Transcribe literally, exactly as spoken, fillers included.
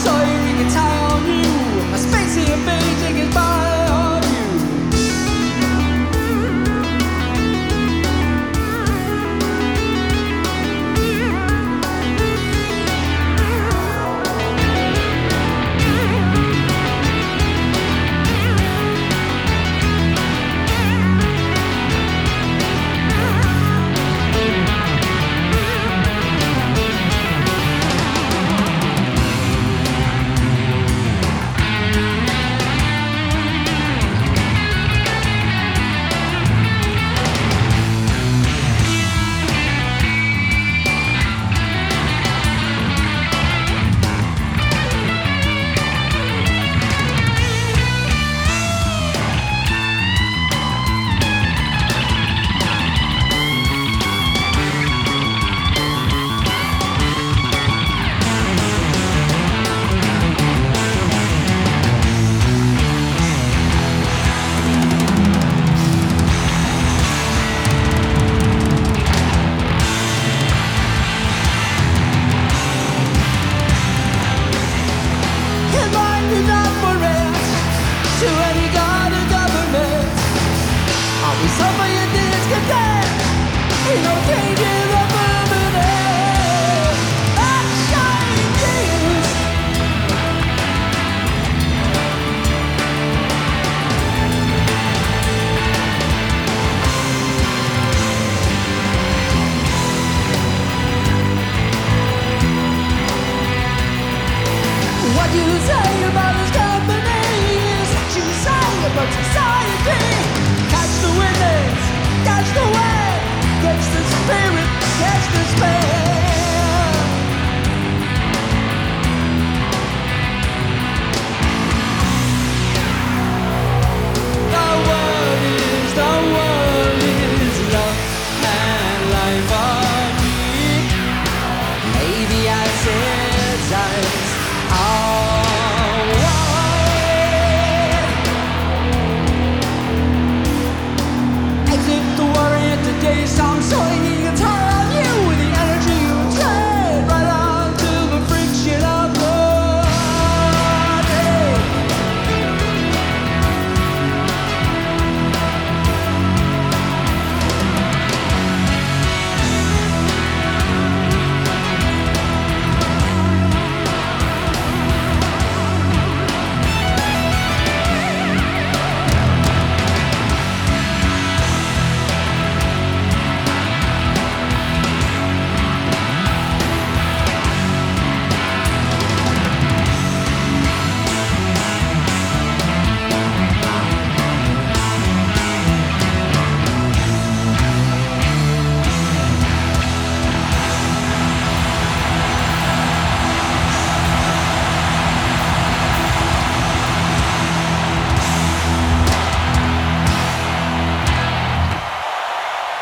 soiling its high on you. A spacey and Beijing is by on you. To any kind of government, are we suffering discontent? You know, changing the permanent. I'm shining. What do you say about this company? You say about society. Catch the witness, catch the wind, catch the spirit, catch the space.